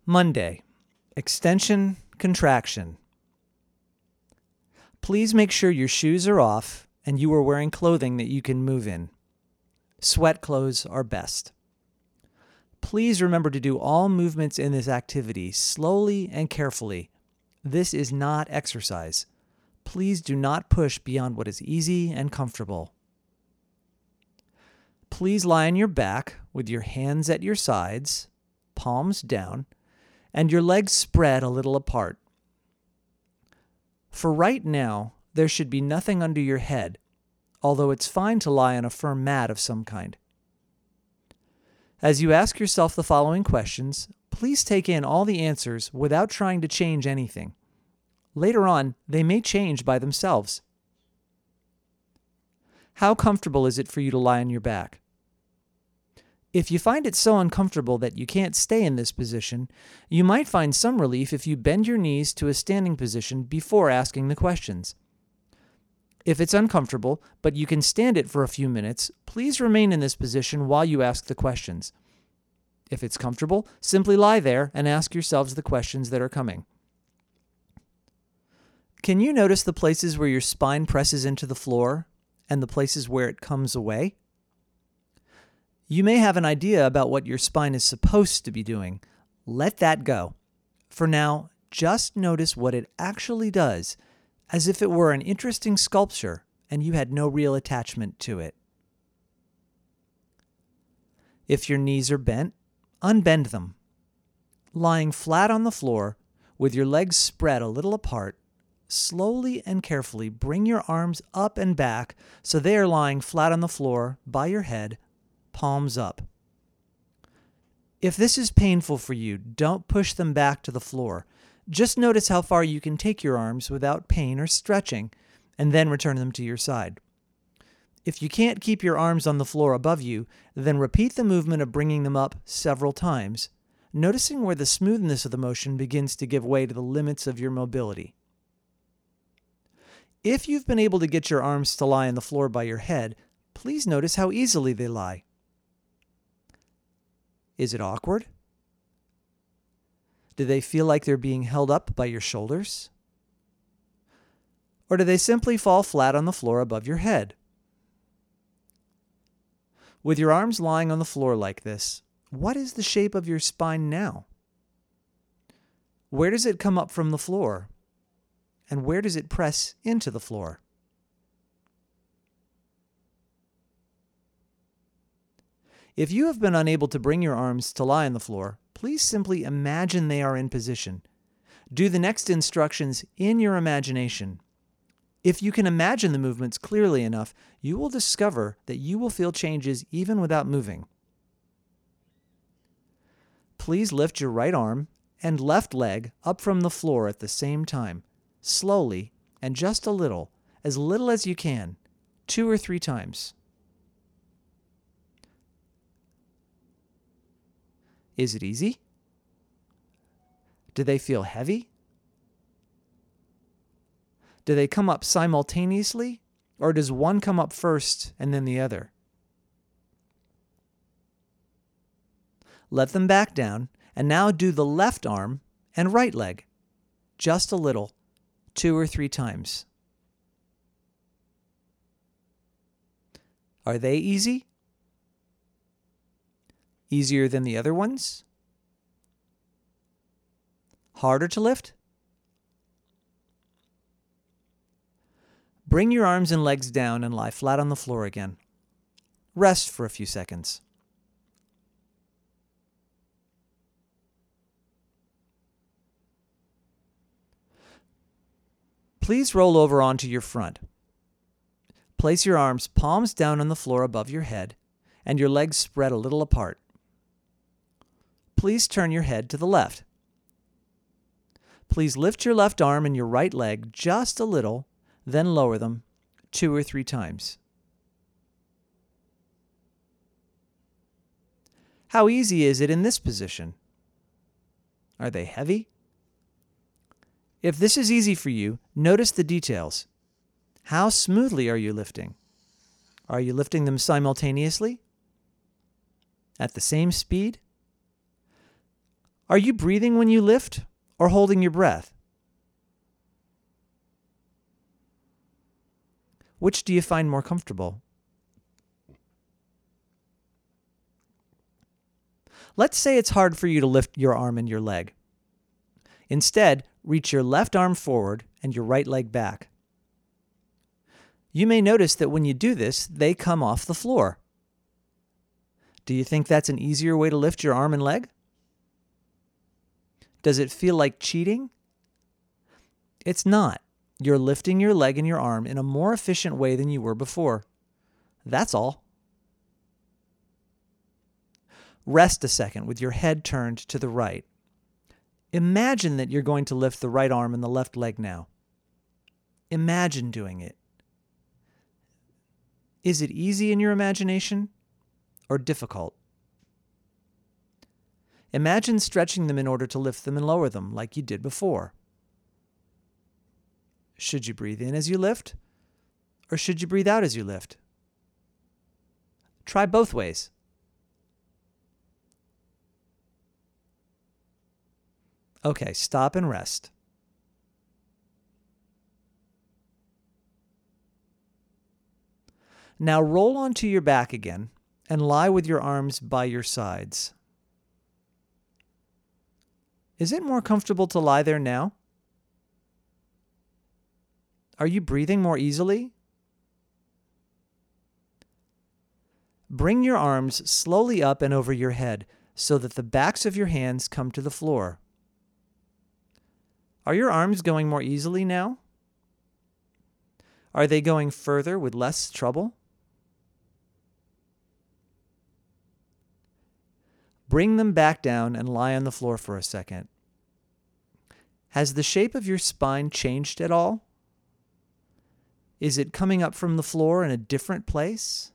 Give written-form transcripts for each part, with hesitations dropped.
Monday, extension, contraction. Please make sure your shoes are off and you are wearing clothing that you can move in. Sweat clothes are best. Please remember to do all movements in this activity slowly and carefully. This is not exercise. Please do not push beyond what is easy and comfortable. Please lie on your back with your hands at your sides, palms down, and your legs spread a little apart. For right now, there should be nothing under your head, although it's fine to lie on a firm mat of some kind. As you ask yourself the following questions, please take in all the answers without trying to change anything. Later on, they may change by themselves. How comfortable is it for you to lie on your back? If you find it so uncomfortable that you can't stay in this position, you might find some relief if you bend your knees to a standing position before asking the questions. If it's uncomfortable, but you can stand it for a few minutes, please remain in this position while you ask the questions. If it's comfortable, simply lie there and ask yourselves the questions that are coming. Can you notice the places where your spine presses into the floor and the places where it comes away? You may have an idea about what your spine is supposed to be doing. Let that go. For now, just notice what it actually does, as if it were an interesting sculpture and you had no real attachment to it. If your knees are bent, unbend them. Lying flat on the floor, with your legs spread a little apart, slowly and carefully bring your arms up and back so they are lying flat on the floor by your head, palms up. If this is painful for you, don't push them back to the floor. Just notice how far you can take your arms without pain or stretching, and then return them to your side. If you can't keep your arms on the floor above you, then repeat the movement of bringing them up several times, noticing where the smoothness of the motion begins to give way to the limits of your mobility. If you've been able to get your arms to lie on the floor by your head, please notice how easily they lie. Is it awkward? Do they feel like they're being held up by your shoulders? Or do they simply fall flat on the floor above your head? With your arms lying on the floor like this, what is the shape of your spine now? Where does it come up from the floor? And where does it press into the floor? If you have been unable to bring your arms to lie on the floor, please simply imagine they are in position. Do the next instructions in your imagination. If you can imagine the movements clearly enough, you will discover that you will feel changes even without moving. Please lift your right arm and left leg up from the floor at the same time, slowly and just a little as you can, 2 or 3 times. Is it easy? Do they feel heavy? Do they come up simultaneously, or does one come up first and then the other? Let them back down, and now do the left arm and right leg, just a little, 2 or 3 times. Are they easy? Easier than the other ones? Harder to lift? Bring your arms and legs down and lie flat on the floor again. Rest for a few seconds. Please roll over onto your front. Place your arms palms down on the floor above your head and your legs spread a little apart. Please turn your head to the left. Please lift your left arm and your right leg just a little, then lower them 2 or 3 times. How easy is it in this position? Are they heavy? If this is easy for you, notice the details. How smoothly are you lifting? Are you lifting them simultaneously? At the same speed? Are you breathing when you lift or holding your breath? Which do you find more comfortable? Let's say it's hard for you to lift your arm and your leg. Instead, reach your left arm forward and your right leg back. You may notice that when you do this, they come off the floor. Do you think that's an easier way to lift your arm and leg? Does it feel like cheating? It's not. You're lifting your leg and your arm in a more efficient way than you were before. That's all. Rest a second with your head turned to the right. Imagine that you're going to lift the right arm and the left leg now. Imagine doing it. Is it easy in your imagination or difficult? Imagine stretching them in order to lift them and lower them like you did before. Should you breathe in as you lift, or should you breathe out as you lift? Try both ways. Okay, stop and rest. Now roll onto your back again and lie with your arms by your sides. Is it more comfortable to lie there now? Are you breathing more easily? Bring your arms slowly up and over your head so that the backs of your hands come to the floor. Are your arms going more easily now? Are they going further with less trouble? Bring them back down and lie on the floor for a second. Has the shape of your spine changed at all? Is it coming up from the floor in a different place?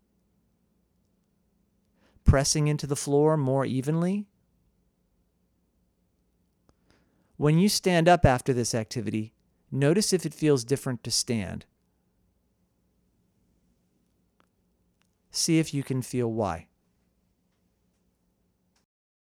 Pressing into the floor more evenly? When you stand up after this activity, notice if it feels different to stand. See if you can feel why.